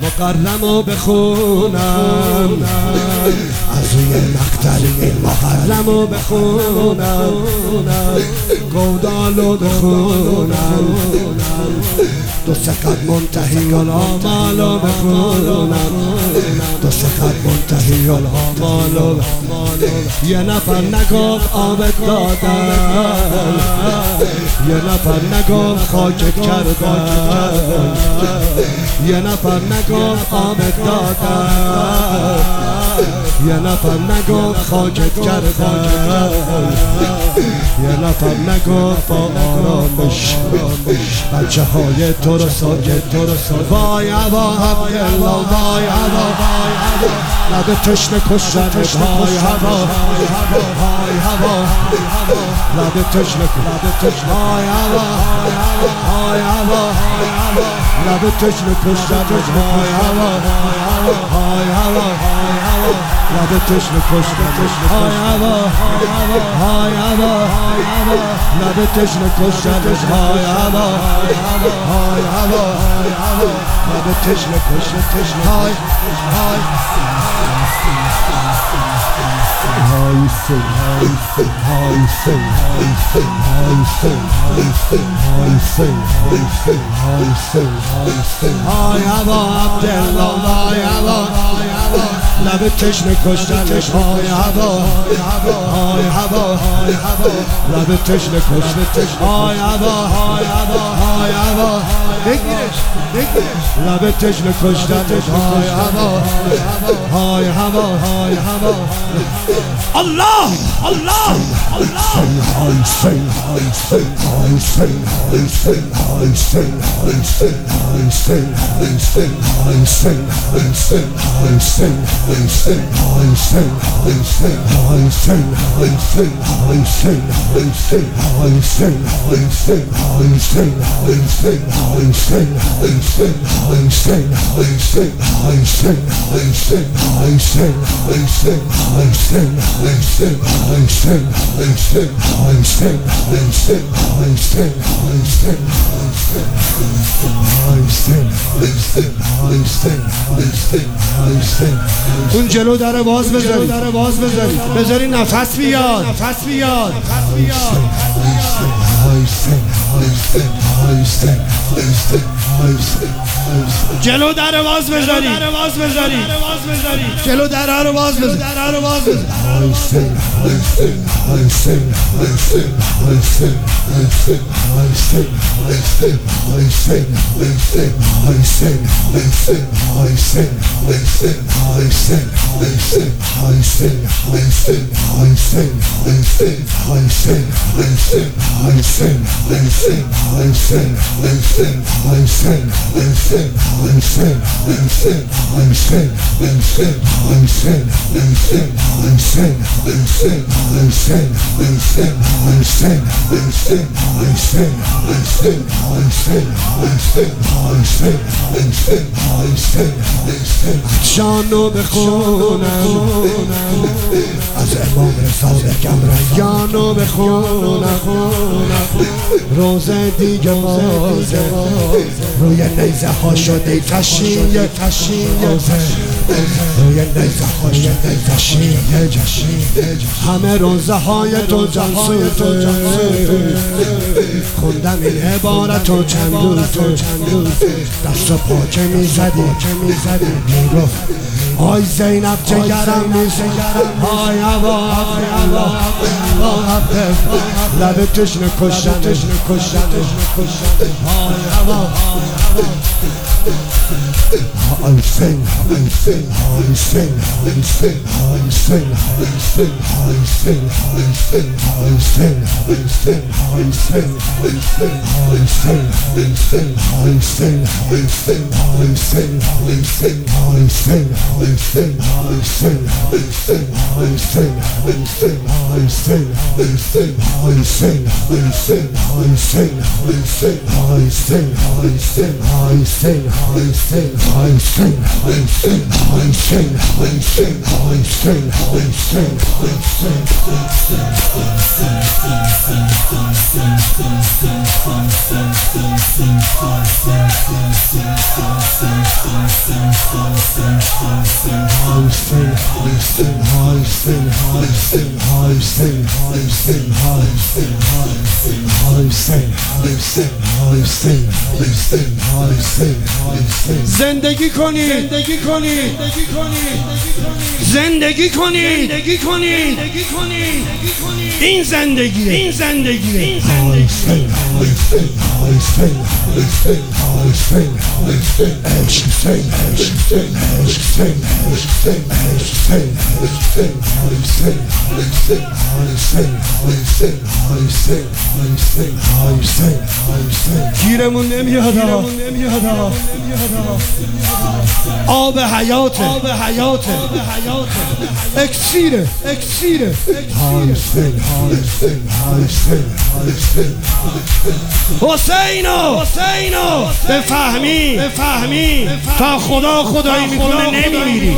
مقرمو بخونم، از روی مقتل این محرمو بخونم، گودالو بخونم، دو سقط منتهی الآمالو بخونم، دو سقط منتهی الآمالو. یه نفر نگفت آبت دادم، یه نفر نگفت خاکت کردم، یه نفر نگفت آبت دادم، یه نفر نگفت خاکت کردم، یه نفر نگفت با آرامش بچه های تو رو ساکت. وای هوا عبدالله، وای هوا، لب تشنه کشتنش، وای هوا، وای هوا، لب تشنه، وای هوا، وای هوا، لب تشنه کشتنش، وای هوا، وای هوا، لب تشنه کشتنش، وای هوا، وای هوا، لب تشنه کشتنش، وای هوا، وای هوا، لب تشنه کشتنش، وای هوا عبدالله، وای هوا، لب تشنه کشتنش، وای هوا، وای هوا، لب تشنه کشتنش، وای هوا، وای هوا، بگیرش، لب تشنه کشتنش، وای هوا، وای هوا، وای هوا. الله الله اون جلو در باز بذاری، بذاری نفس بیاد. جلو در باز بذاری، جلو در رو باز بذاری. شانو بخونم، از امام صادقم ریانو بخونم، روزه دیگه بازه، روی نیزه ها شده تشییع، روی نیزه ها شده تشییع، همه روزه های تو جنسوته، خوندم این عبارت و چند روزه، دست و پا که میزدی میگفت آی زینب جگرم نیست، آی هوا، لب تشنه کشتنش، آی هوا. زندگی کنید، زندگی کنید، این زندگیه. گیرمون نمیاد آب حیاته، اکسیره. حسینو بفهمی تا خدا خدایی میکنه نمیمیری.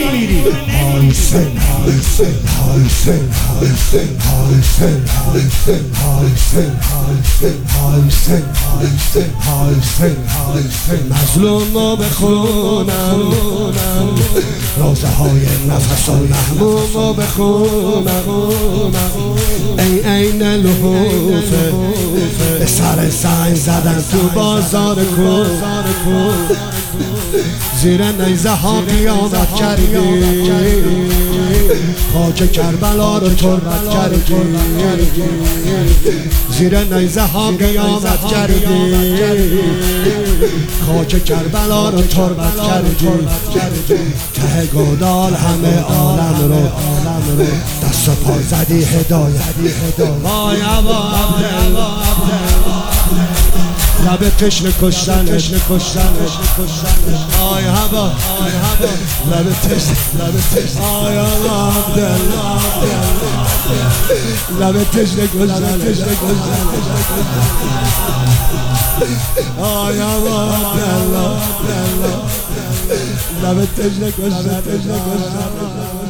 مظلوم رو بخونم، روزه های نفس و محموم رو بخونم، این لحوفه به سر سنگ زدن تو بازار کو، زیر نیزه ها قیامت کردی، خاک کربلا رو تربت کردی، زیر نیزه ها قیامت کردی، خاک کربلا رو تربت کردی، ته گودال همه عالم رو دست و پا زدی هدایت. وای لب تشنه کشتن، آی هوا لب تشنه، آی عبدالله لب تشنه کشتن، آی هوا عبدالله لب تشنه کشتن.